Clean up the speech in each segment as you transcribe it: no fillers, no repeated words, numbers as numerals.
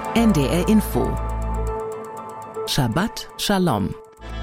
NDR Info. Shabbat Shalom.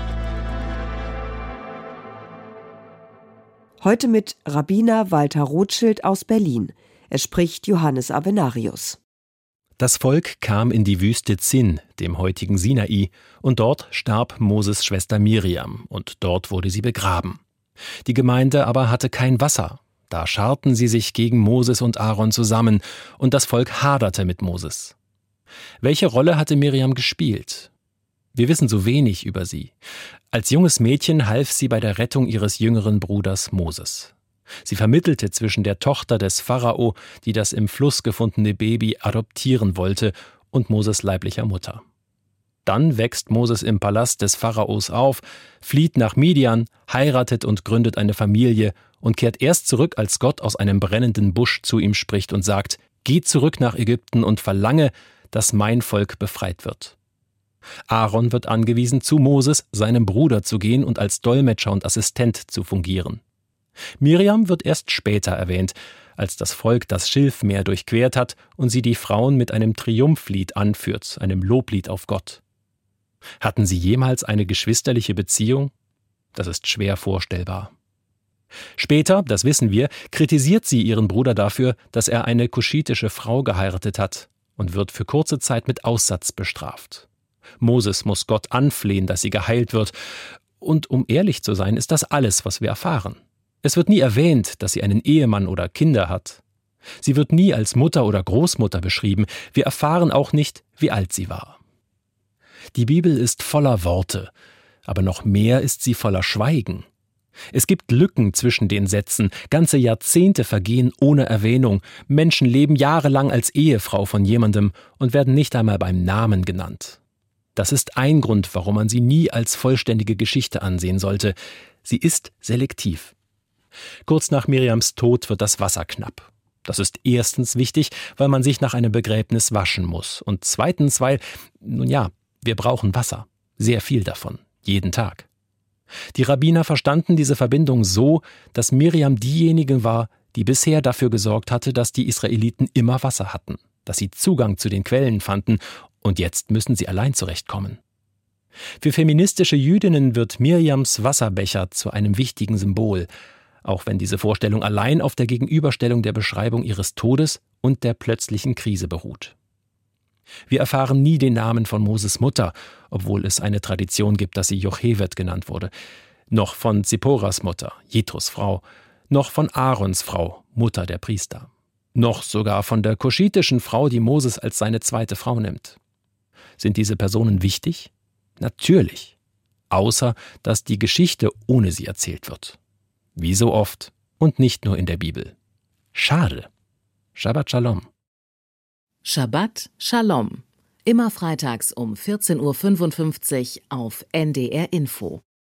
Heute mit Rabbiner Walter Rothschild aus Berlin. Es spricht Johannes Avenarius. Das Volk kam in die Wüste Zin, dem heutigen Sinai, und dort starb Moses Schwester Miriam, und dort wurde sie begraben. Die Gemeinde aber hatte kein Wasser. Da scharten sie sich gegen Moses und Aaron zusammen, und das Volk haderte mit Moses. Welche Rolle hatte Miriam gespielt? Wir wissen so wenig über sie. Als junges Mädchen half sie bei der Rettung ihres jüngeren Bruders Moses. Sie vermittelte zwischen der Tochter des Pharao, die das im Fluss gefundene Baby adoptieren wollte, und Moses leiblicher Mutter. Dann wächst Moses im Palast des Pharaos auf, flieht nach Midian, heiratet und gründet eine Familie und kehrt erst zurück, als Gott aus einem brennenden Busch zu ihm spricht und sagt: Geh zurück nach Ägypten und verlange, dass mein Volk befreit wird. Aaron wird angewiesen, zu Moses, seinem Bruder, zu gehen und als Dolmetscher und Assistent zu fungieren. Miriam wird erst später erwähnt, als das Volk das Schilfmeer durchquert hat und sie die Frauen mit einem Triumphlied anführt, einem Loblied auf Gott. Hatten sie jemals eine geschwisterliche Beziehung? Das ist schwer vorstellbar. Später, das wissen wir, kritisiert sie ihren Bruder dafür, dass er eine kuschitische Frau geheiratet hat, und wird für kurze Zeit mit Aussatz bestraft. Moses muss Gott anflehen, dass sie geheilt wird. Und um ehrlich zu sein, ist das alles, was wir erfahren. Es wird nie erwähnt, dass sie einen Ehemann oder Kinder hat. Sie wird nie als Mutter oder Großmutter beschrieben. Wir erfahren auch nicht, wie alt sie war. Die Bibel ist voller Worte, aber noch mehr ist sie voller Schweigen. Es gibt Lücken zwischen den Sätzen, ganze Jahrzehnte vergehen ohne Erwähnung, Menschen leben jahrelang als Ehefrau von jemandem und werden nicht einmal beim Namen genannt. Das ist ein Grund, warum man sie nie als vollständige Geschichte ansehen sollte. Sie ist selektiv. Kurz nach Miriams Tod wird das Wasser knapp. Das ist erstens wichtig, weil man sich nach einem Begräbnis waschen muss. Und zweitens, weil, wir brauchen Wasser. Sehr viel davon. Jeden Tag. Die Rabbiner verstanden diese Verbindung so, dass Miriam diejenige war, die bisher dafür gesorgt hatte, dass die Israeliten immer Wasser hatten, dass sie Zugang zu den Quellen fanden, und jetzt müssen sie allein zurechtkommen. Für feministische Jüdinnen wird Miriams Wasserbecher zu einem wichtigen Symbol, auch wenn diese Vorstellung allein auf der Gegenüberstellung der Beschreibung ihres Todes und der plötzlichen Krise beruht. Wir erfahren nie den Namen von Moses Mutter, obwohl es eine Tradition gibt, dass sie Jochevet genannt wurde, noch von Zipporas Mutter, Jethros Frau, noch von Aarons Frau, Mutter der Priester, noch sogar von der kuschitischen Frau, die Moses als seine zweite Frau nimmt. Sind diese Personen wichtig? Natürlich, außer dass die Geschichte ohne sie erzählt wird. Wie so oft und nicht nur in der Bibel. Schade. Shabbat Shalom. Shabbat Shalom. Immer freitags um 14:55 Uhr auf NDR Info.